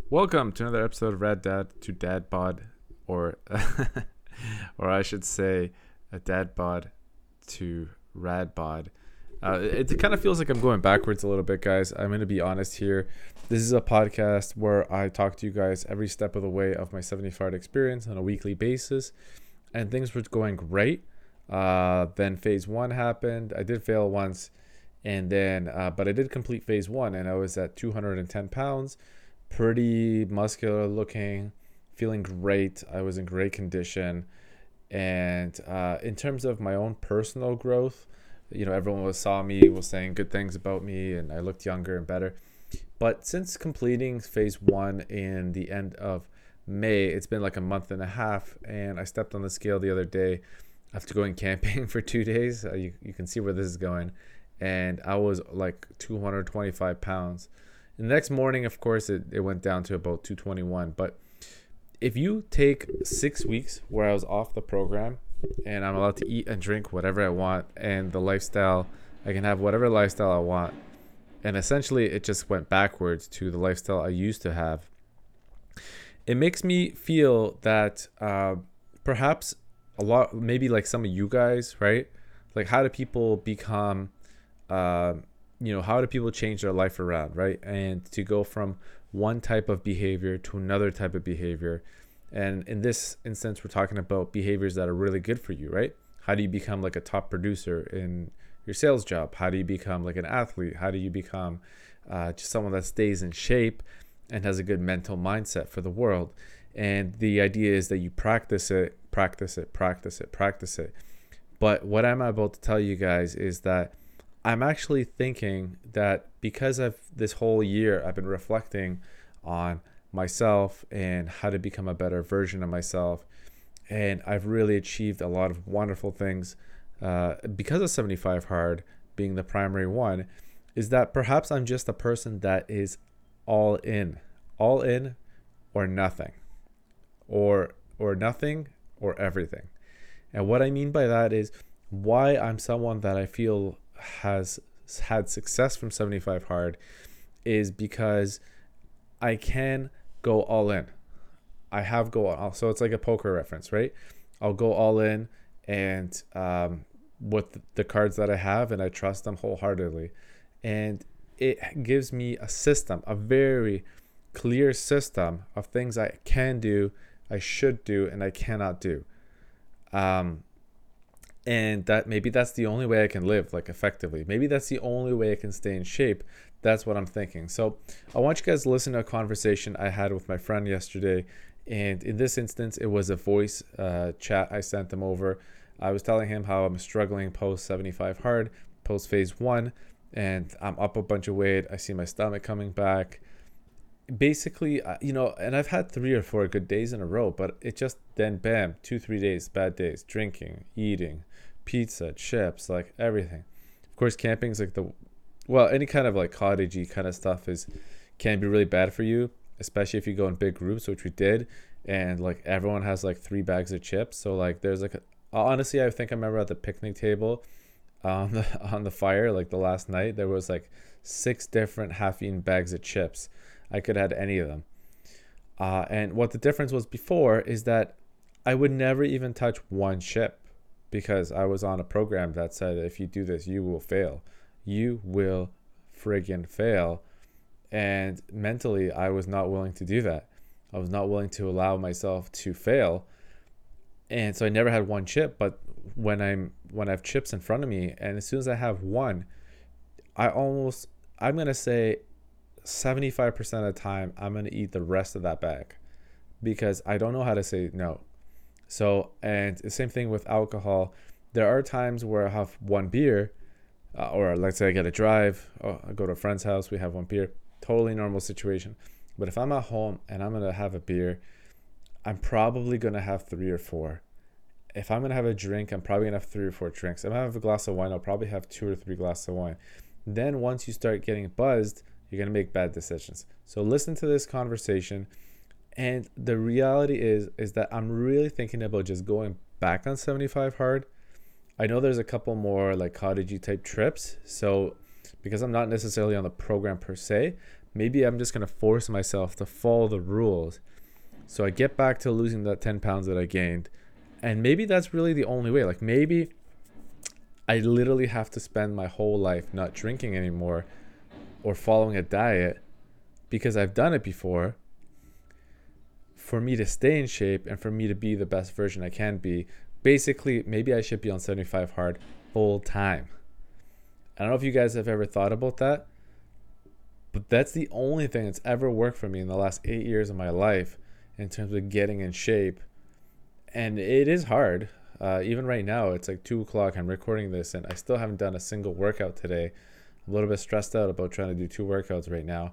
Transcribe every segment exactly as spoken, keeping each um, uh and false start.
Welcome to another episode of Rad Dad to Dad Bod, or or I should say, a Dad Bod to Rad Bod. Uh, it, it kind of feels like I'm going backwards a little bit, guys. I'm going to be honest here. This is a podcast where I talk to you guys every step of the way of my seventy-five experience on a weekly basis, and things were going great. Uh, then phase one happened. I did fail once, and then uh, but I did complete phase one, and I was at two hundred ten pounds. Pretty muscular looking, feeling great. I was in great condition. And uh, in terms of my own personal growth, you know, everyone was saw me, was saying good things about me, and I looked younger and better. But since completing phase one in the end of May, it's been like a month and a half, and I stepped on the scale the other day after going camping for two days. Uh, you, you can see where this is going. And I was like two hundred twenty-five pounds. The next morning, of course, it, it went down to about two twenty-one. But if you take six weeks where I was off the program and I'm allowed to eat and drink whatever I want, and the lifestyle, I can have whatever lifestyle I want. And essentially, it just went backwards to the lifestyle I used to have. It makes me feel that uh, perhaps a lot, maybe like some of you guys, right? Like, how do people become... Uh, you know, how do people change their life around, right? And to go from one type of behavior to another type of behavior. And in this instance, we're talking about behaviors that are really good for you, right? How do you become like a top producer in your sales job? How do you become like an athlete? How do you become uh, just someone that stays in shape and has a good mental mindset for the world? And the idea is that you practice it, practice it, practice it, practice it. But what I'm about to tell you guys is that I'm actually thinking that because of this whole year, I've been reflecting on myself and how to become a better version of myself. And I've really achieved a lot of wonderful things uh, because of seventy-five Hard being the primary one, is that perhaps I'm just a person that is all in, all in or nothing, or or nothing or everything. And what I mean by that is why I'm someone that I feel has had success from seventy-five Hard is because I can go all in. I have go all, so it's like a poker reference, right? I'll go all in and um, with the cards that I have, and I trust them wholeheartedly. And it gives me a system, a very clear system of things I can do, I should do, and I cannot do. Um, And that maybe that's the only way I can live like effectively. Maybe that's the only way I can stay in shape. That's what I'm thinking. So I want you guys to listen to a conversation I had with my friend yesterday. And in this instance, it was a voice uh, chat I sent him over. I was telling him how I'm struggling post seventy-five Hard, post phase one, and I'm up a bunch of weight. I see my stomach coming back. Basically, uh, you know, and I've had three or four good days in a row, but it just then bam, two, three days, bad days, drinking, eating, pizza, chips, like everything. Of course, camping's like the, well, any kind of like cottagey kind of stuff is, can be really bad for you, especially if you go in big groups, which we did. And like everyone has like three bags of chips. So like there's like, a, honestly, I think I remember at the picnic table on the, on the fire, like the last night, there was like six different half-eaten bags of chips. I could have had any of them. Uh, and what the difference was before is that I would never even touch one chip because I was on a program that said, if you do this, you will fail. You will friggin' fail. And mentally, I was not willing to do that. I was not willing to allow myself to fail. And so I never had one chip. But when I'm when I have chips in front of me, and as soon as I have one, I almost, I'm going to say, seventy-five percent of the time I'm going to eat the rest of that bag because I don't know how to say no. So, and the same thing with alcohol. There are times where I have one beer uh, or let's say I get a drive, oh, I go to a friend's house, we have one beer, totally normal situation. But if I'm at home and I'm going to have a beer, I'm probably going to have three or four. If I'm going to have a drink, I'm probably going to have three or four drinks. If I have a glass of wine, I'll probably have two or three glasses of wine. Then once you start getting buzzed, you're going to make bad decisions. So listen to this conversation. And the reality is, is that I'm really thinking about just going back on seventy-five Hard. I know there's a couple more like cottagey type trips. So because I'm not necessarily on the program per se, maybe I'm just going to force myself to follow the rules. So I get back to losing that ten pounds that I gained. And maybe that's really the only way. Like maybe I literally have to spend my whole life not drinking anymore or following a diet because I've done it before for me to stay in shape and for me to be the best version I can be. Basically, maybe I should be on seventy-five hard full time. I don't know if you guys have ever thought about that, but that's the only thing that's ever worked for me in the last eight years of my life in terms of getting in shape. And it is hard. Uh, even right now, it's like two o'clock. I'm recording this and I still haven't done a single workout today. I'm a little bit stressed out about trying to do two workouts right now.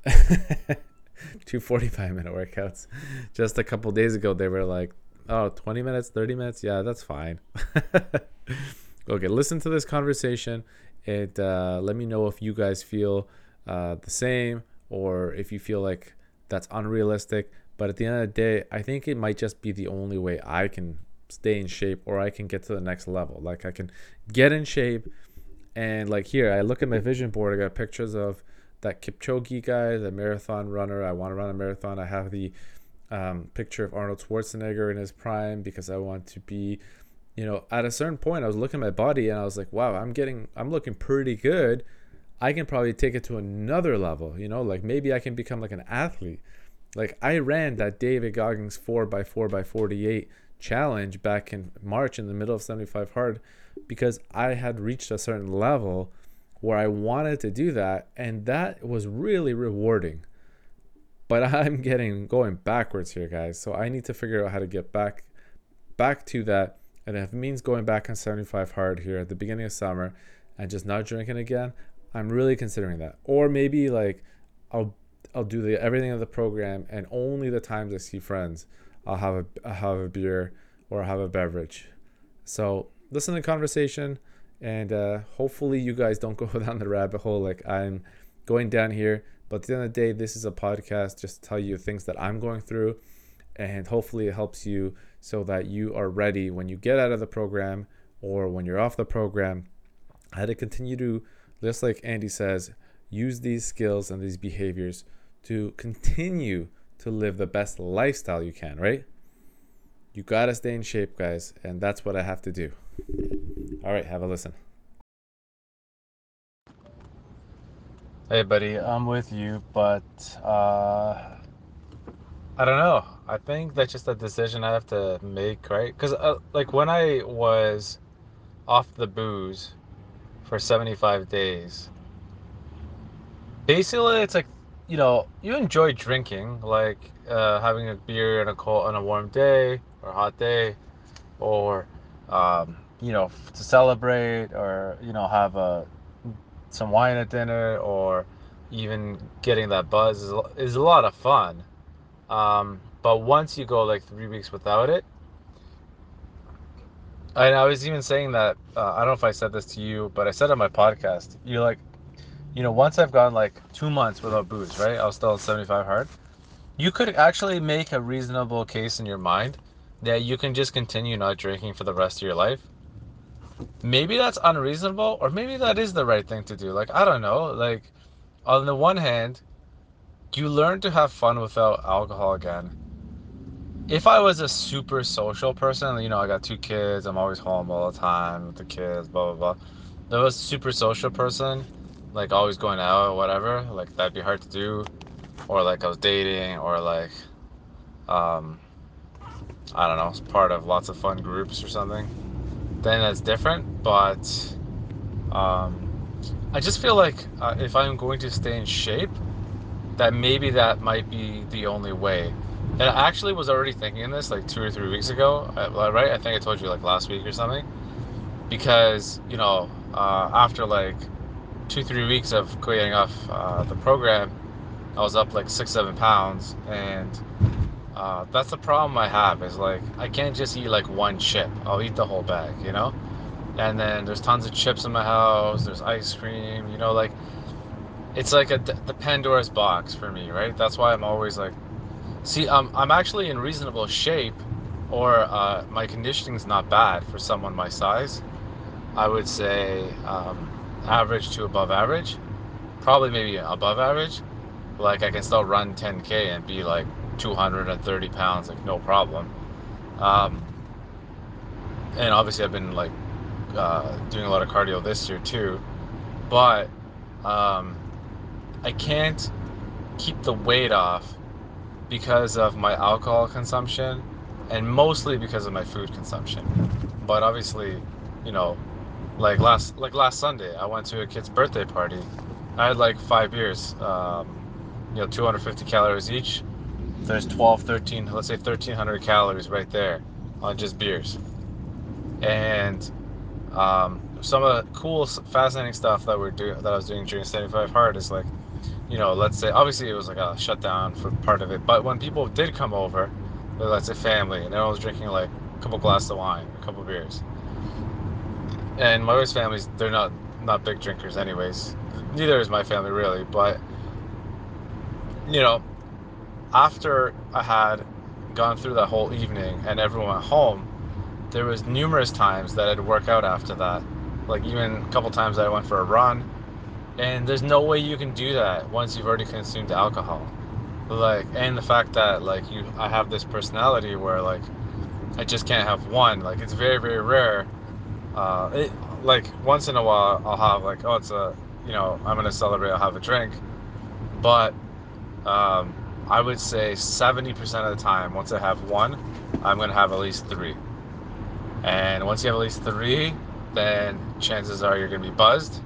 Two forty-five minute workouts. Just a couple days ago, they were like, oh, twenty minutes, thirty minutes. Yeah, that's fine. Okay, listen to this conversation and uh, let me know if you guys feel uh, the same or if you feel like that's unrealistic. But at the end of the day, I think it might just be the only way I can stay in shape or I can get to the next level. Like I can get in shape and like here, I look at my vision board. I got pictures of that Kipchoge guy, the marathon runner. I want to run a marathon. I have the um, picture of Arnold Schwarzenegger in his prime because I want to be, you know, at a certain point, I was looking at my body and I was like, wow, I'm getting, I'm looking pretty good. I can probably take it to another level, you know, like maybe I can become like an athlete. Like I ran that David Goggins four by four by forty-eight challenge back in March in the middle of seventy-five hard because I had reached a certain level where I wanted to do that, and that was really rewarding. But I'm getting going backwards here, guys. So I need to figure out how to get back back to that. And if it means going back on seventy-five hard here at the beginning of summer and just not drinking again, I'm really considering that. Or maybe like I'll I'll do the everything of the program, and only the times I see friends, I'll have a I'll have a beer or have a beverage. So listen to the conversation. And uh, hopefully you guys don't go down the rabbit hole like I'm going down here. But at the end of the day, this is a podcast just to tell you things that I'm going through. And hopefully it helps you so that you are ready when you get out of the program or when you're off the program. How to continue to, just like Andy says, use these skills and these behaviors to continue to live the best lifestyle you can, right? You got to stay in shape, guys. And that's what I have to do. All right, have a listen. Hey, buddy, I'm with you, but uh, I don't know. I think that's just a decision I have to make, right? Because, uh, like, when I was off the booze for seventy-five days, basically, it's like, you know, you enjoy drinking, like uh, having a beer on a cold, on a warm day or a hot day, or um, you know, to celebrate, or you know, have a some wine at dinner, or even getting that buzz is, is a lot of fun. Um, but once you go like three weeks without it, and I was even saying that uh, I don't know if I said this to you, but I said on my podcast, you're like, you know, once I've gone like two months without booze, right? I was still at seventy-five hard. You could actually make a reasonable case in your mind that you can just continue not drinking for the rest of your life. Maybe that's unreasonable, or maybe that is the right thing to do. Like, I don't know. Like, on the one hand, you learn to have fun without alcohol again. If I was a super social person, you know, I got two kids, I'm always home all the time with the kids, blah, blah, blah. If I was a super social person, like always going out or whatever, like that'd be hard to do. Or like I was dating, or like, um, I don't know, part of lots of fun groups or something. Then that's different, but um, I just feel like uh, if I'm going to stay in shape, that maybe that might be the only way. And I actually was already thinking this like two or three weeks ago, right? I think I told you like last week or something. Because, you know, uh, after like two, three weeks of getting off uh, the program, I was up like six, seven pounds. And uh, that's the problem I have is like, I can't just eat like one chip. I'll eat the whole bag, you know? And then there's tons of chips in my house. There's ice cream, you know, like it's like a, the Pandora's box for me, right? That's why I'm always like, see, I'm, I'm actually in reasonable shape, or uh, my conditioning's not bad for someone my size. I would say um, average to above average, probably maybe above average. Like I can still run ten K and be like two hundred thirty pounds, like no problem. Um, and obviously I've been like uh, doing a lot of cardio this year too, but um, I can't keep the weight off because of my alcohol consumption and mostly because of my food consumption. But obviously, you know, like last like last Sunday, I went to a kid's birthday party. I had like five beers, um, you know, two hundred fifty calories each. There's twelve, thirteen, let's say thirteen hundred calories right there on just beers. And um, some of the cool, fascinating stuff that we're doing, that I was doing during seventy-five Hard is like, you know, let's say obviously it was like a shutdown for part of it, but when people did come over, let's say family, and everyone was drinking like a couple glasses of wine, a couple beers, and my wife's family's they're not not big drinkers anyways. Neither is my family really, but you know, after I had gone through that whole evening and everyone went home, there was numerous times that I'd work out after that. Like even a couple times I went for a run, and there's no way you can do that once you've already consumed alcohol. Like, and the fact that like you, I have this personality where like I just can't have one. Like it's very very rare. Uh, it, like once in a while I'll have like, oh, it's a, you know, I'm gonna celebrate, I'll have a drink, but um, I would say seventy percent of the time, once I have one, I'm gonna have at least three. And once you have at least three, then chances are you're gonna be buzzed,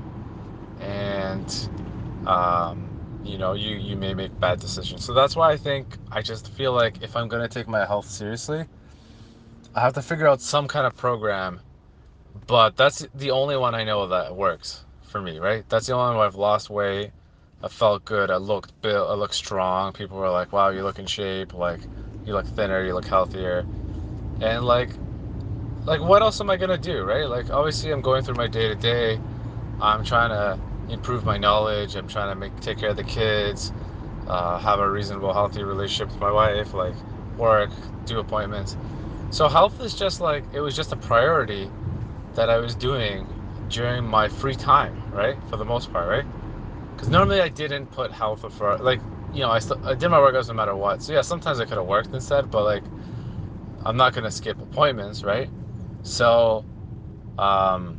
and um, you know, you you may make bad decisions. So that's why I think I just feel like if I'm gonna take my health seriously, I have to figure out some kind of program. But that's the only one I know that works for me, right? That's the only one where I've lost weight. I felt good. I looked built. I looked strong. People were like, "Wow, you look in shape. Like, you look thinner. You look healthier." And like, like, what else am I gonna do, right? Like, obviously, I'm going through my day to day. I'm trying to improve my knowledge. I'm trying to make take care of the kids, uh, have a reasonable, healthy relationship with my wife, like work, do appointments. So health is just like it was just a priority that I was doing during my free time, right? For the most part, right? Because normally I didn't put health before, like, you know, I still I did my workouts no matter what. So yeah, sometimes I could have worked instead, but like I'm not gonna skip appointments, right? So um,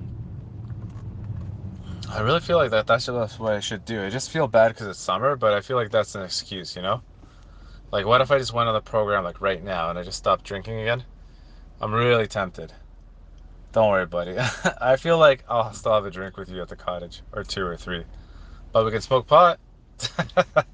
I really feel like that that's just what I should do. I just feel bad because it's summer, but I feel like that's an excuse, you know? Like, what if I just went on the program like right now and I just stopped drinking again? I'm really tempted. Don't worry, buddy. I feel like I'll still have a drink with you at the cottage, or two or three. But we can smoke pot.